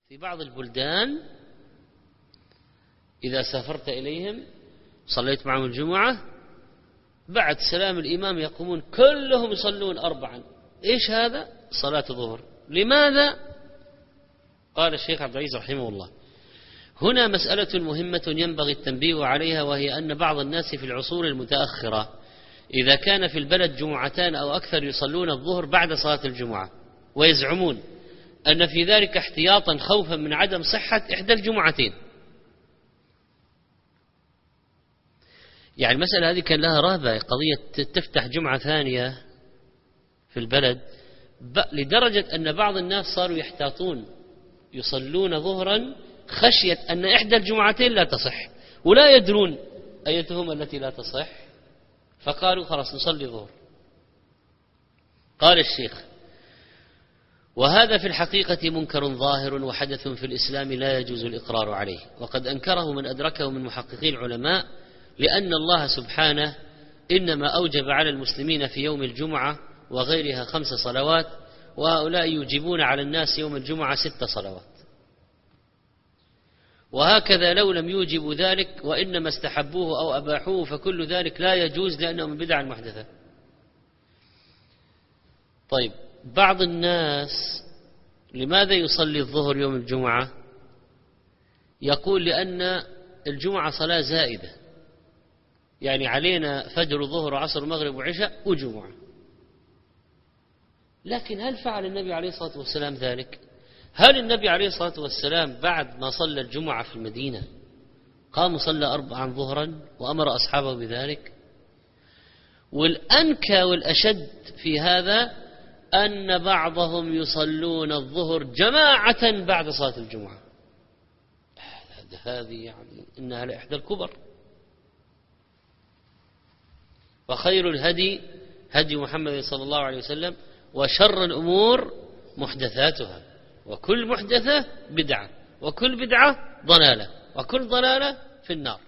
في بعض البلدان إذا سافرت إليهم صليت معهم الجمعة بعد سلام الإمام يقومون كلهم يصلون 4. إيش هذا؟ صلاة الظهر. لماذا؟ قال الشيخ عبد العزيز رحمه الله: هنا مسألة مهمة ينبغي التنبيه عليها، وهي أن بعض الناس في العصور المتأخرة إذا كان في البلد جمعتان أو أكثر يصلون الظهر بعد صلاة الجمعة، ويزعمون أن في ذلك احتياطا خوفا من عدم صحة إحدى الجمعتين. يعني المسألة هذه كان لها رهبة، قضية تفتح جمعة ثانية في البلد، لدرجة أن بعض الناس صاروا يحتاطون يصلون ظهرا خشية أن إحدى الجمعتين لا تصح، ولا يدرون أيتهما التي لا تصح، فقالوا خلاص نصلي ظهر. قال الشيخ: وهذا في الحقيقة منكر ظاهر وحدث في الإسلام لا يجوز الإقرار عليه، وقد أنكره من أدركه من محققي العلماء، لأن الله سبحانه إنما أوجب على المسلمين في يوم الجمعة وغيرها 5 صلوات، وهؤلاء يوجبون على الناس يوم الجمعة 6 صلوات. وهكذا لو لم يوجبوا ذلك وإنما استحبوه أو أباحوه فكل ذلك لا يجوز لأنه من بدع المحدثة. طيب، بعض الناس لماذا يصلي الظهر يوم الجمعة؟ يقول لأن الجمعة صلاة زائدة، يعني علينا فجر وظهر وعصر ومغرب وعشاء وجمعة. لكن هل فعل النبي عليه الصلاة والسلام ذلك؟ هل النبي عليه الصلاة والسلام بعد ما صلى الجمعة في المدينة قام صلى 4 ظهرا وأمر أصحابه بذلك؟ والأنكى والأشد في هذا أن بعضهم يصلون الظهر جماعة بعد صلاة الجمعة. هذه يعني إنها لإحدى الكبر. وخير الهدي هدي محمد صلى الله عليه وسلم، وشر الأمور محدثاتها، وكل محدثة بدعة، وكل بدعة ضلالة، وكل ضلالة في النار.